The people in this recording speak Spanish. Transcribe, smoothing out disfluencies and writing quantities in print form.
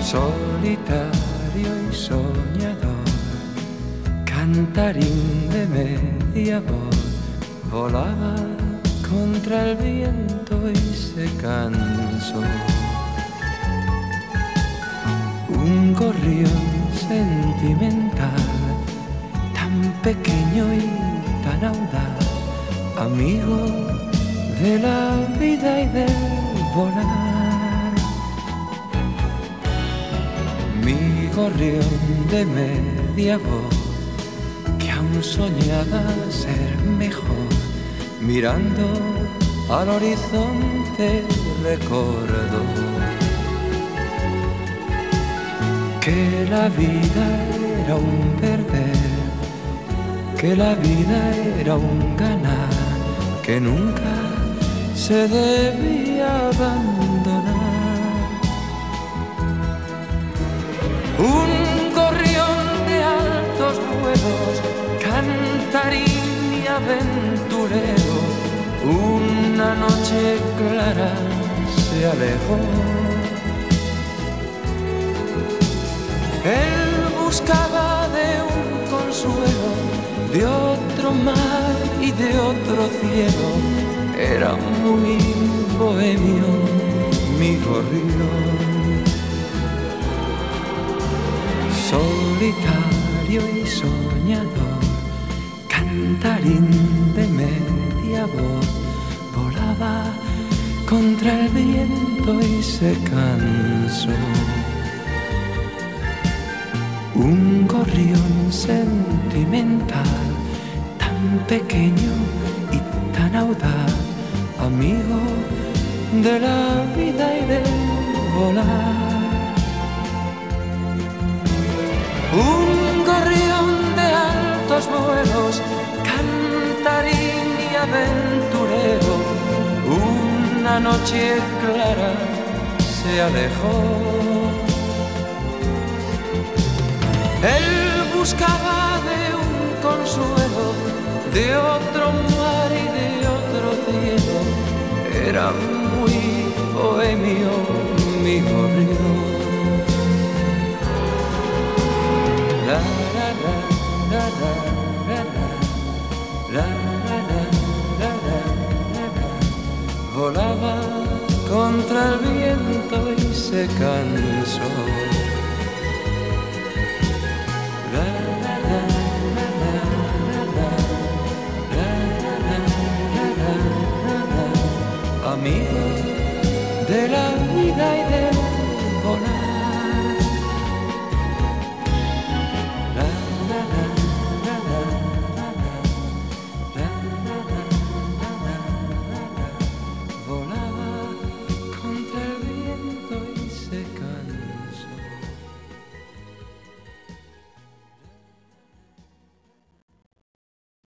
solitario y soñador, cantarín de media voz, volaba contra el viento y se cansó. Un gorrión sentimental, tan pequeño y tan audaz, amigo de la vida y del volar. Mi gorrión de media voz, que aún soñaba ser mejor, mirando al horizonte recordó que la vida era un perder, que la vida era un ganar, que nunca se debía abandonar. Un gorrión de altos vuelos, cantarín y aventurero, una noche clara se alejó. Él buscaba de un consuelo, de otro mar y de otro cielo. Era muy bohemio mi gorrión, solitario y soñador, cantarín de media voz, volaba contra el viento y se cansó. Un gorrión sentimental, tan pequeño y tan audaz, amigo de la vida y del volar. Un gorrión de altos vuelos, cantarín y aventurero, una noche clara se alejó. Él buscaba de un consuelo, de otro mar y de otro cielo. Era muy bohemio mi gorrión. La la la la la la la la la la la. Volaba contra el viento y se cansó.